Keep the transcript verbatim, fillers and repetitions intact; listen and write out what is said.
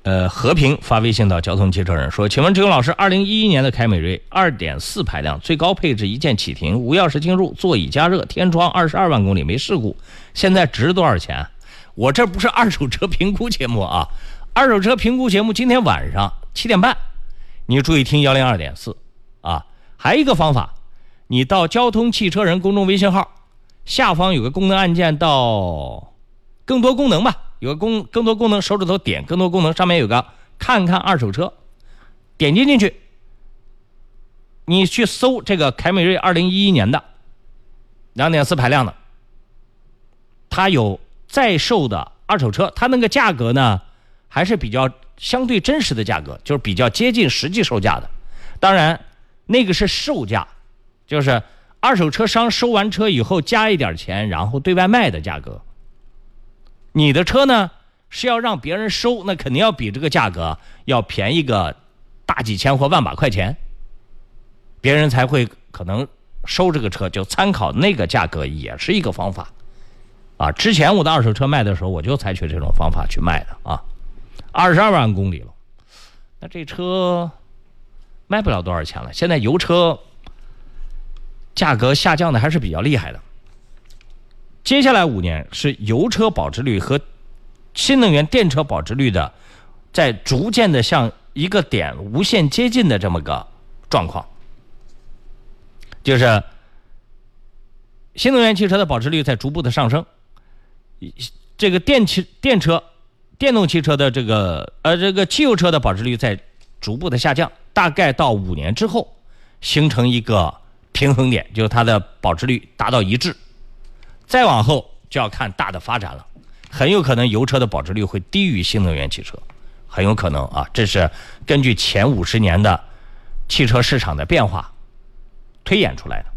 呃，和平发微信到交通汽车人说，请问志勇老师，二零一一年的凯美瑞 二点四 排量，最高配置一键启停，无钥匙进入，座椅加热，天窗，二十二万公里没事故，现在值多少钱？我这不是二手车评估节目啊，二手车评估节目今天晚上七点半，你注意听一零二点四啊。还有一个方法，你到交通汽车人公众微信号下方有个功能按键，到更多功能吧。有个功更多功能，手指头点更多功能，上面有个看看二手车，点击进去，你去搜这个凯美瑞二零一一年的 二点四 排量的，它有在售的二手车，它那个价格呢还是比较相对真实的价格，就是比较接近实际售价的。当然那个是售价，就是二手车商收完车以后加一点钱然后对外卖的价格。你的车呢是要让别人收，那肯定要比这个价格要便宜个大几千或万把块钱，别人才会可能收这个车，就参考那个价格也是一个方法啊。之前我的二手车卖的时候，我就采取这种方法去卖的啊。二十二万公里了，那这车卖不了多少钱了。现在油车价格下降的还是比较厉害的。接下来五年是油车保值率和新能源电车保值率的在逐渐的向一个点无限接近的这么个状况，就是新能源汽车的保值率在逐步的上升，这个电汽电车电动汽车的这个呃这个汽油车的保值率在逐步的下降，大概到五年之后形成一个平衡点，就是它的保值率达到一致。再往后就要看大的发展了，很有可能油车的保值率会低于新能源汽车，很有可能啊，这是根据前五十年的汽车市场的变化推演出来的。